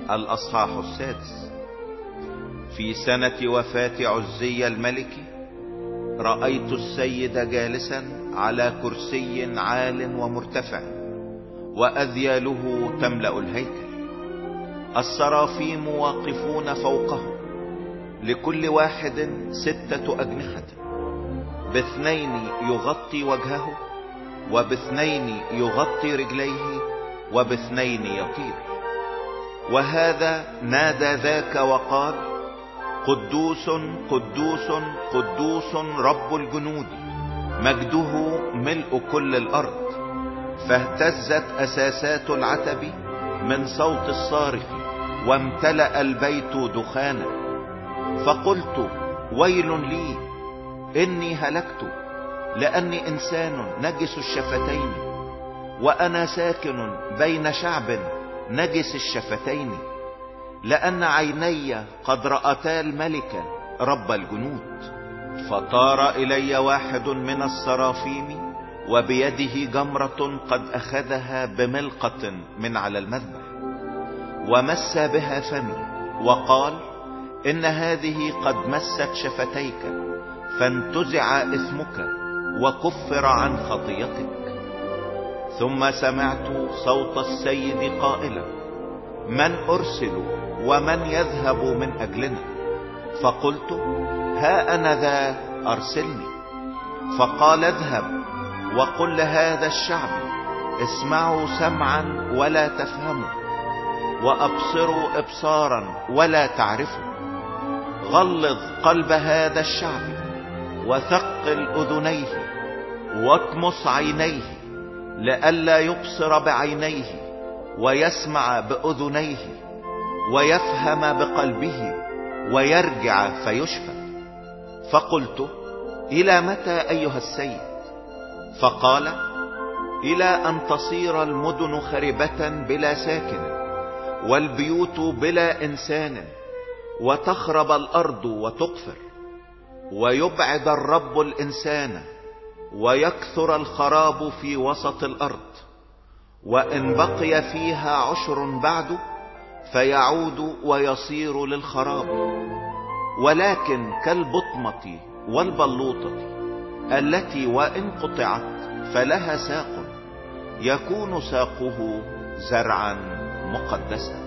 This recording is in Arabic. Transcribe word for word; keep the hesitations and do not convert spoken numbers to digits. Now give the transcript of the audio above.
الأصحاح السادس. في سنة وفاة عزي الملك رأيت السيد جالسا على كرسي عال ومرتفع، وأذياله تملأ الهيكل. السرافيم واقفون فوقه، لكل واحد ستة أجنحة، باثنين يغطي وجهه، وباثنين يغطي رجليه، وباثنين يطير. وهذا نادى ذاك وقال: قدوس قدوس قدوس رب الجنود، مجده ملء كل الأرض. فاهتزت أساسات العتب من صوت الصارخ، وامتلأ البيت دخانا. فقلت: ويل لي، إني هلكت، لأني إنسان نجس الشفتين، وأنا ساكن بين شعب نجس الشفتين، لأن عيني قد رأتا الملك رب الجنود. فطار إلي واحد من السرافيم، وبيده جمرة قد أخذها بملقة من على المذبح، ومس بها فمي، وقال: إن هذه قد مست شفتيك، فانتزع إثمك وكفر عن خطيتك. ثم سمعت صوت السيد قائلا: من أرسل ومن يذهب من أجلنا؟ فقلت: ها أنا ذا، أرسلني. فقال: اذهب وقل لهذا الشعب: اسمعوا سمعا ولا تفهموا، وأبصروا إبصارا ولا تعرفوا. غلظ قلب هذا الشعب، وثقل أذنيه، واطمس عينيه، لئلا يبصر بعينيه، ويسمع بأذنيه، ويفهم بقلبه، ويرجع فيشفى. فقلت: إلى متى أيها السيد؟ فقال: إلى أن تصير المدن خربة بلا ساكن، والبيوت بلا إنسان، وتخرب الأرض وتقفر، ويبعد الرب الإنسان، ويكثر الخراب في وسط الأرض. وإن بقي فيها عشر بعد، فيعود ويصير للخراب. ولكن كالبطمة والبلوطة التي وإن قطعت فلها ساق، يكون ساقه زرعا مقدسا.